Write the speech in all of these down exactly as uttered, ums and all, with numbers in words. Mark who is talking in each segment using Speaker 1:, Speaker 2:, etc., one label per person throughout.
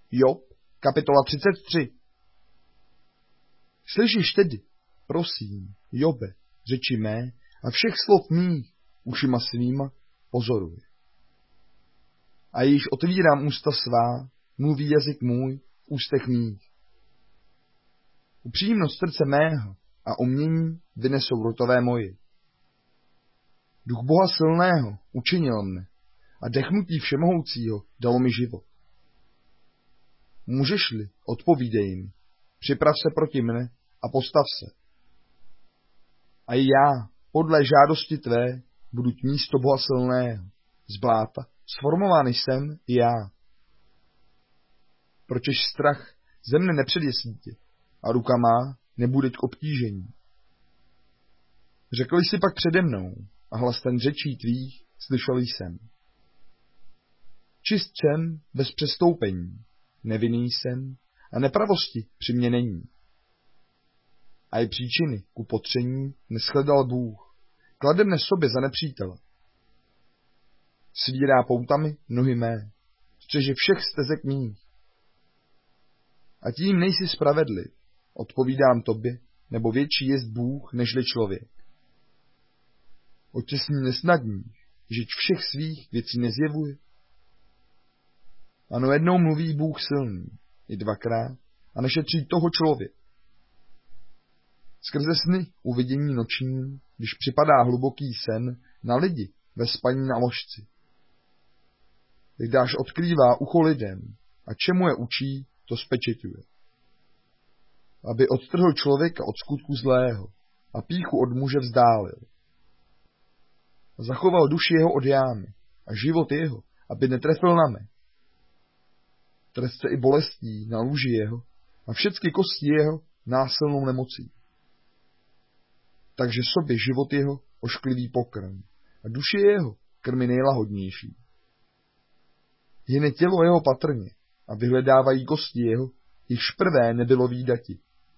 Speaker 1: Job, kapitola třicet tři. Slyšíš tedy, prosím, Jobe, řeči mé a všech slov mých ušima svýma pozoruj. A již otvírám ústa svá, mluví jazyk můj v ústech mých. Upřímnost srdce mého a umění vynesou rotové moji. Duch Boha silného učinil mne a dechnutí všemohoucího dalo mi život. Můžeš-li, odpovídej mi, připrav se proti mne a postav se. A i já, podle žádosti tvé, budu místo Boha silného, z bláta, sformovaný jsem i já. Pročež strach ze mne nepředěsí tě a ruka má nebude k obtížení. Řekl jsi pak přede mnou a hlas ten řečí tvých slyšel jsem. Čist jsem bez přestoupení, nevinný jsem a nepravosti při mně není. A i příčiny ku potření neschledal Bůh, klade mne sobě za nepřítele. Svírá poutami nohy mé, střeže všech stezek mých. A tím nejsi spravedliv, odpovídám tobě, nebo větší jest Bůh, nežli člověk. Oč se s ním nesnadníš, žiť všech svých věcí nezjevuje. Ano, jednou mluví Bůh silný, i dvakrát, a nešetří toho člověk. Skrze sny uvidění noční, když připadá hluboký sen na lidi ve spaní na ložci. Když odkrývá ucho lidem a čemu je učí, to spečeťuje. Aby odtrhl člověka od skutku zlého a pýchu od muže vzdálil. Zachoval duši jeho od jámy a život jeho, aby netrefil na mé. Trest se i bolestí na lůži jeho a všechny kosti jeho násilnou nemocí. Takže sobě život jeho ošklivý pokrm a duši jeho krmy nejlahodnější. Jen tělo jeho patrně a vyhledávají kosti jeho, jichž prvé nebylo vídati.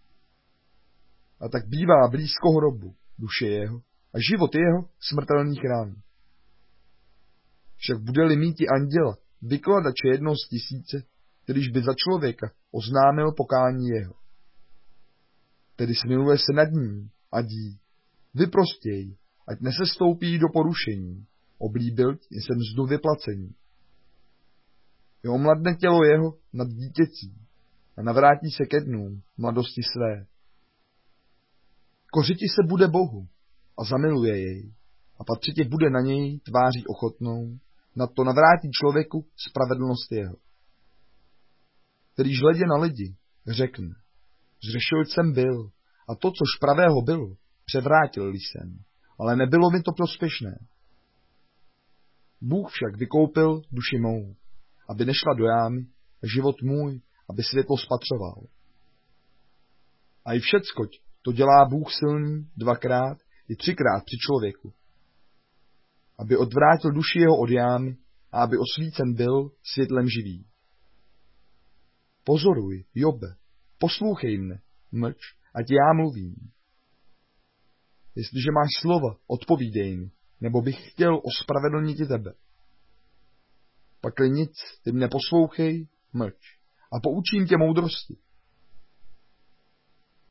Speaker 1: A tak bývá blízko hrobu duše jeho a život jeho smrtelných rán. Však bude-li míti anděla, vykladače jednoho z tisíce, kterýž by za člověka oznámil pokání jeho. Tedy smiluje se nad ním a dí, vyprostěj, ať nesestoupí do porušení, oblíbil jsem mzdu vyplacení. Je omladne tělo jeho nad dítěcí a navrátí se ke dnům mladosti své. Kořiti se bude Bohu a zamiluje jej a patřitě bude na něj tváří ochotnou, nad to navrátí člověku spravedlnost jeho. Kterýž hledě na lidi řekne, zřešil jsem byl a to, což pravého bylo, převrátil jsem, ale nebylo mi to prospěšné. Bůh však vykoupil duši mou, aby nešla do jámy, a život můj, aby světlo spatřoval. A i všeckoť to dělá Bůh silný dvakrát i třikrát při člověku, aby odvrátil duši jeho od jámy a aby osvícen byl světlem živý. Pozoruj, Jobe, poslouchej mne, mlč, ať já mluvím. Jestliže máš slova, odpovídej mi, nebo bych chtěl ospravedlnit i tebe. Pakli nic, ty mne poslouchej, mlč, a poučím tě moudrosti.